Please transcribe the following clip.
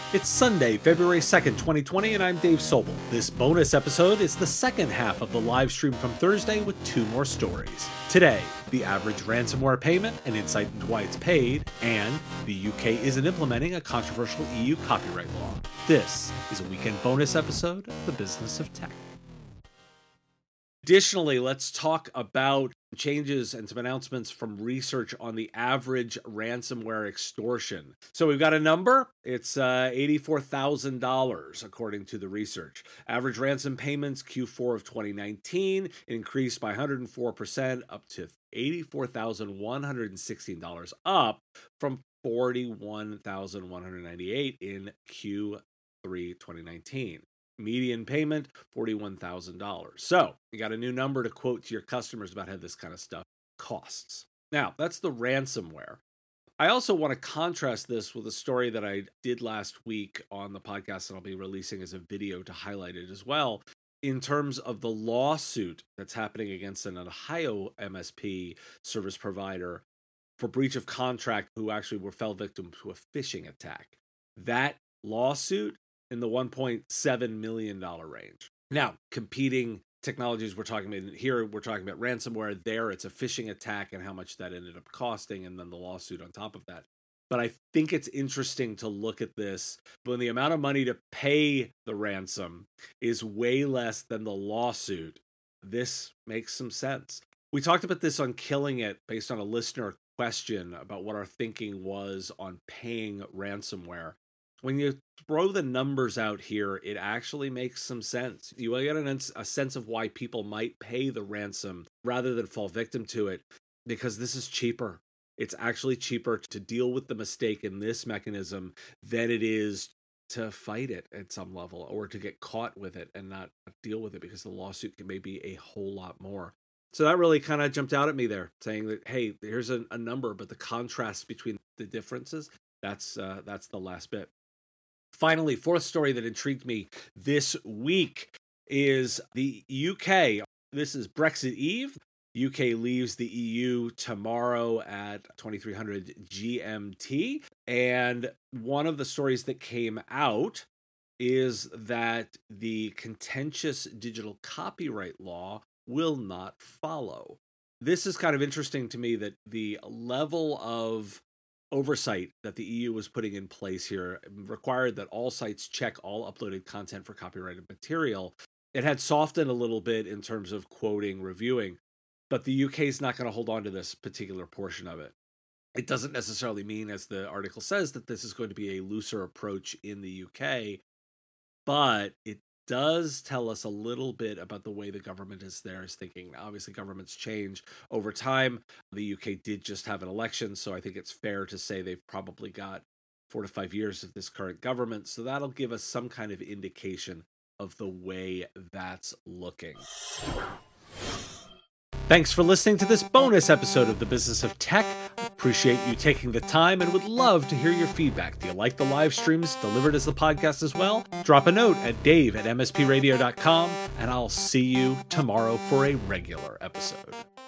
It's Sunday, February 2nd, 2020, and I'm Dave Sobel. This bonus episode is the second half of the live stream from Thursday with two more stories. Today, the average ransomware payment, an insight into why it's paid, and the UK isn't implementing a controversial EU copyright law. This is a weekend bonus episode of The Business of Tech. Additionally, let's talk about changes and some announcements from research on the average ransomware extortion. So we've got a number. It's $84,000, according to the research. Average ransom payments Q4 of 2019 increased by 104%, up to $84,116, up from $41,198 in Q3 2019. Median payment, $41,000. So you got a new number to quote to your customers about how this kind of stuff costs. Now, that's the ransomware. I also want to contrast this with a story that I did last week on the podcast, and I'll be releasing as a video to highlight it as well, in terms of the lawsuit that's happening against an Ohio MSP service provider for breach of contract who actually fell victim to a phishing attack. That lawsuit in the $1.7 million range. Now, competing technologies we're talking about here, we're talking about ransomware. There, it's a phishing attack and how much that ended up costing, and then the lawsuit on top of that. But I think it's interesting to look at this when the amount of money to pay the ransom is way less than the lawsuit. This makes some sense. We talked about this on Killing It based on a listener question about what our thinking was on paying ransomware. When you throw the numbers out here, it actually makes some sense. You get a sense of why people might pay the ransom rather than fall victim to it, because this is cheaper. It's actually cheaper to deal with the mistake in this mechanism than it is to fight it at some level or to get caught with it and not deal with it, because the lawsuit can maybe a whole lot more. So that really kind of jumped out at me there, saying that, hey, here's a number, but the contrast between the differences, that's the last bit. Finally, fourth story that intrigued me this week is the UK. This is Brexit Eve. UK leaves the EU tomorrow at 2300 GMT. And one of the stories that came out is that the contentious digital copyright law will not follow. This is kind of interesting to me, that the level of oversight that the EU was putting in place here required that all sites check all uploaded content for copyrighted material. It had softened a little bit in terms of quoting, reviewing, but the UK is not going to hold on to this particular portion of it. It doesn't necessarily mean, as the article says, that this is going to be a looser approach in the UK, but it does tell us a little bit about the way the government is thinking. Obviously, governments change over time. The UK did just have an election, so I think it's fair to say they've probably got 4 to 5 years of this current government. So that'll give us some kind of indication of the way that's looking. Thanks for listening to this bonus episode of The Business of Tech. Appreciate you taking the time and would love to hear your feedback. Do you like the live streams delivered as the podcast as well? Drop a note at dave@mspradio.com, and I'll see you tomorrow for a regular episode.